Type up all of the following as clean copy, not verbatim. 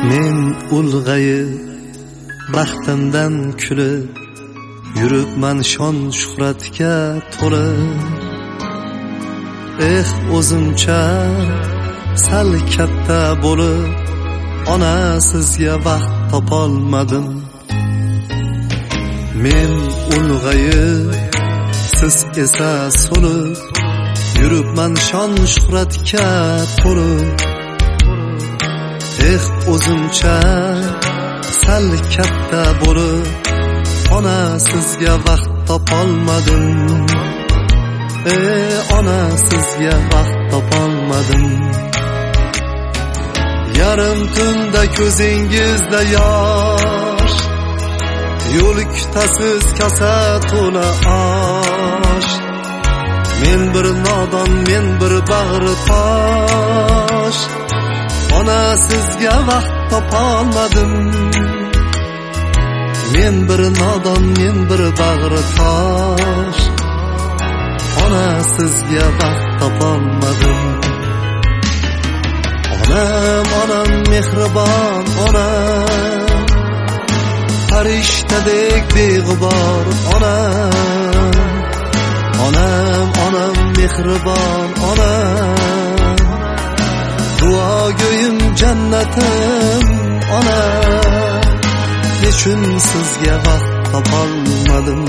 Men ulg'ayib baxtimdan kulib yuribman shon shuhratga to'lib. O'zimcha sal katta bo'lib ona sizga vaqt topolmadim. Men ulg'ayib siz esa so'lib yuribman shon shuhratga to'lib. O'zimcha sal katta bo'lib ona sizga vaqt topolmadim. Ona sizga vaqt topolmadim. Yarim tunda ko'zingizda yosh, yo'l kutasiz kosa to'la osh. Men bir nodon, men bir bag'ri tosh, ona sizga vaqt topolmadim. Men bir nodon, men bir bag'ri tosh, ona sizga vaqt topolmadim. Onam, onam mehribon onam, farishtadek beg'ubor onam. Onam, onam mehribon onam, duogo'yim jannatim onam. Nechun sizga vaqt topolmadim.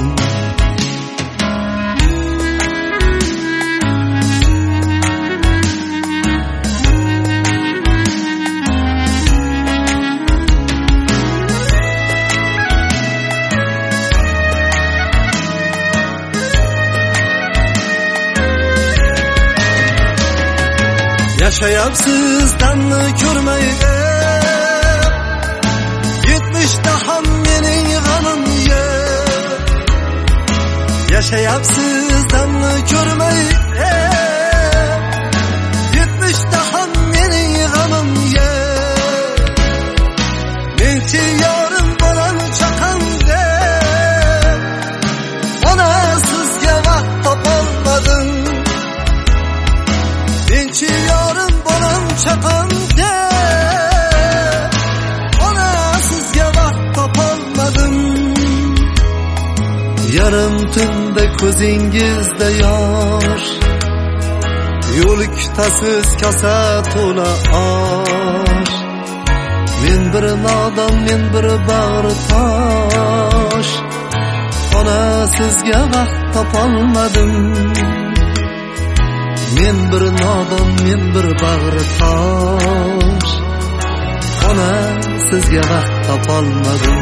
Yaşayapsiz damni ko'rmay, 70 ham mening g'amim yo'q. Yaşayapsiz damni ko'rmay, 70 ham mening g'amim yo'q. Menchi yorim bolam chaqam deb ona sizga vaqt topolmadim. Menchi yorim bolam chaqam deb ona sizga vaqt topolmadim. Yarim tunda ko'zingizda yosh, yo'l kutasiz kosa to'la osh. Men bir nodon, men bir bag'ri tosh, ona sizga vaqt topolmadim. Men bir nodon, men bir bag'ri tosh, ona sizga vaqt topolmadim.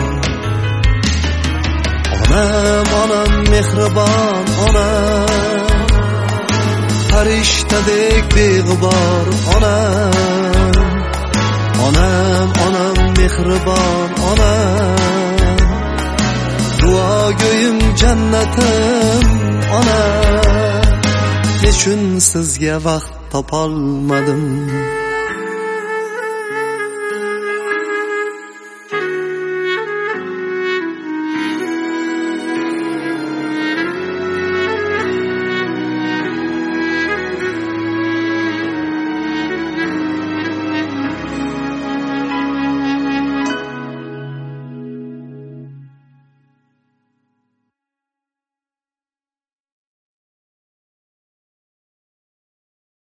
Onam, onam mehribon onam, farishtadek beg'ubor onam. Onam, onam mehribon onam, duogo'yim jannatim onam. Nechun sizga vaqt topolmadim.